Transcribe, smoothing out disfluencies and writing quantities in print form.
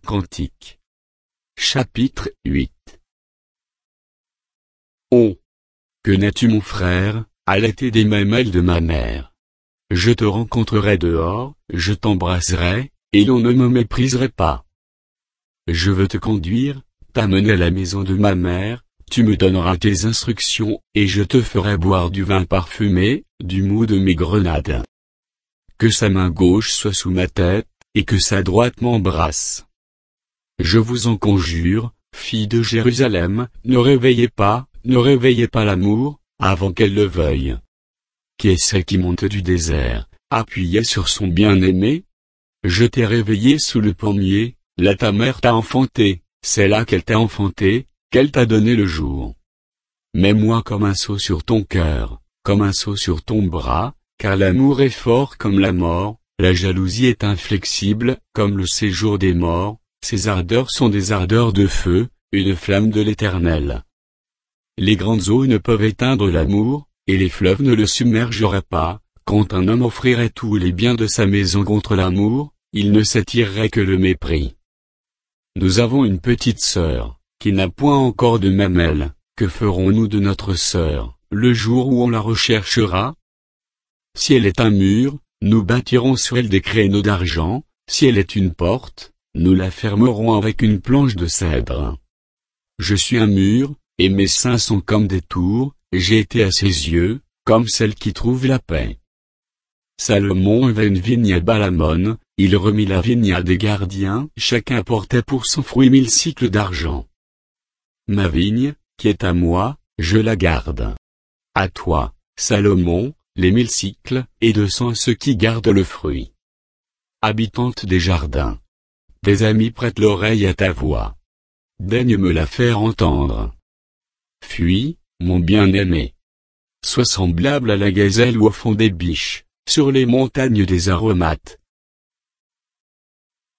Cantique. Chapitre 8. Oh! Que n'as-tu mon frère, allaité des mamelles de ma mère. Je te rencontrerai dehors, je t'embrasserai, et l'on ne me mépriserait pas. Je veux te conduire, t'amener à la maison de ma mère, tu me donneras tes instructions, et je te ferai boire du vin parfumé, du mou de mes grenades. Que sa main gauche soit sous ma tête, et que sa droite m'embrasse. Je vous en conjure, filles de Jérusalem, ne réveillez pas l'amour, avant qu'elle le veuille. Qui est-ce qui monte du désert, appuyée sur son bien-aimé? Je t'ai réveillé sous le pommier, là ta mère t'a enfanté, c'est là qu'elle t'a enfanté, qu'elle t'a donné le jour. Mets-moi comme un sceau sur ton cœur, comme un sceau sur ton bras, car l'amour est fort comme la mort, la jalousie est inflexible, comme le séjour des morts, ses ardeurs sont des ardeurs de feu, une flamme de l'Éternel. Les grandes eaux ne peuvent éteindre l'amour, et les fleuves ne le submergeraient pas. Quand un homme offrirait tous les biens de sa maison contre l'amour, il ne s'attirerait que le mépris. Nous avons une petite sœur, qui n'a point encore de mamelles. Que ferons-nous de notre sœur, le jour où on la recherchera? Si elle est un mur, nous bâtirons sur elle des créneaux d'argent, si elle est une porte, nous la fermerons avec une planche de cèdre. Je suis un mur, et mes seins sont comme des tours, j'ai été à ses yeux, comme celle qui trouve la paix. Salomon avait une vigne à Balamon, il remit la vigne à des gardiens, chacun apportait pour son fruit 1000 cycles d'argent. Ma vigne, qui est à moi, je la garde. À toi, Salomon, les 1000 cycles, et 200 à ceux qui gardent le fruit. Habitante des jardins. Tes amis prêtent l'oreille à ta voix. Daigne me la faire entendre. Fuis, mon bien-aimé. Sois semblable à la gazelle ou au fond des biches, sur les montagnes des aromates,